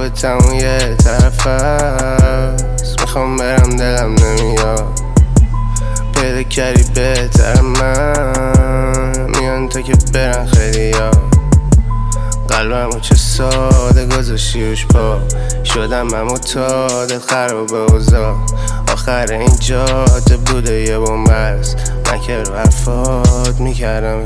رابطمون یه طرف هست، میخوام برم دلم نمیاد. پیدا کردی بهتر من، میان تا که برن خیلی ها. قلبمو چه ساده گذاشتی روش پا، شدم من معتاد خراب اوضاع. آخر این جاده بوده یه بومبست، من که رو حرفات میکردم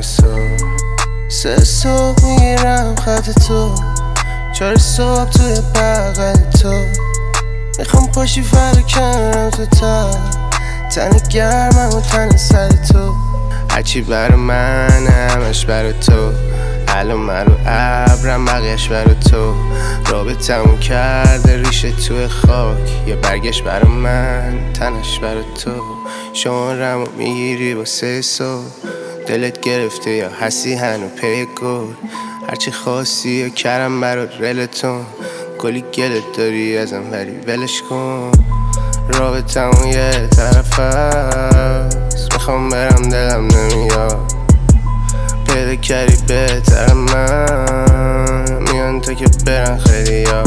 سه صبح میگیرم خط تو، 4 صبح توی بغل تو. میخوام پاشی فردا کنارم تو تن گرمم و تن سر تو. هرچی برا من همش برا تو، الان من رو ابرم بقیش برا تو. رابطمون کرده ریشه توی خاک، یه برگشت برا من تنش برا تو. شمارمو میگیری با 3 صبح، دلت گرفته یا هستی هنو پی گل. هرچی خواستی یا کرم برات رلتون، کلی گلت داری ازم ولی ولش کن. رابطمون یه طرف هست، میخوام برم دلم نمیاد. پیدا کردی بهتر من، میان تا که برن خیلی ها.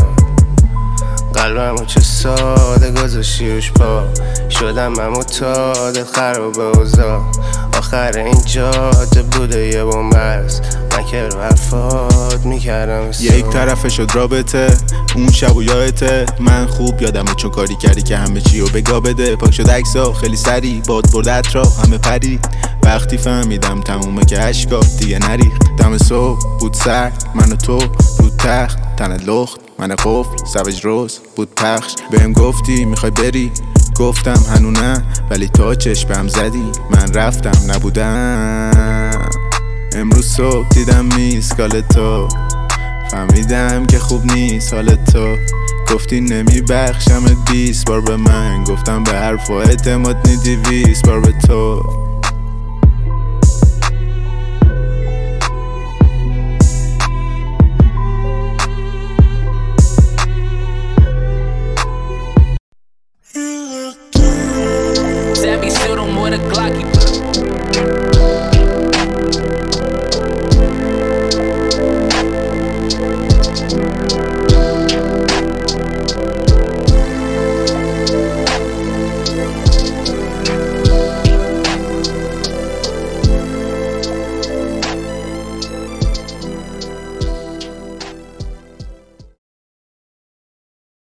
قلبمو چه ساده گذاشتی روش پا، شدم من معتاد خراب اوضاع. آخر این جاده بوده یه بومبست، من که رو حرفات میکردم یک طرفه شد رابطه، اون شب و یادته. من خوب یادمه چون کاری کردی که همه چی رو بگا بده. پاک شد عکسا خیلی سری، باد برد اطراف همه پرید. وقتی فهمیدم تمومه که اشکا دیگه نریخ. دم صبح بود سرد، من و تو رو تخت، تنت لخت من قفل سوج روز بود پخش. بهم گفتی میخوای بری، گفتم هنو نه، ولی تا چشمم زدی من رفتم نبودم. امروز صبح دیدم میسکال تو، فهمیدم که خوب نیست حال تو. گفتی نمیبخشمت 20 بار به من، گفتم به حرفا اعتماد نی 200 بار به تو.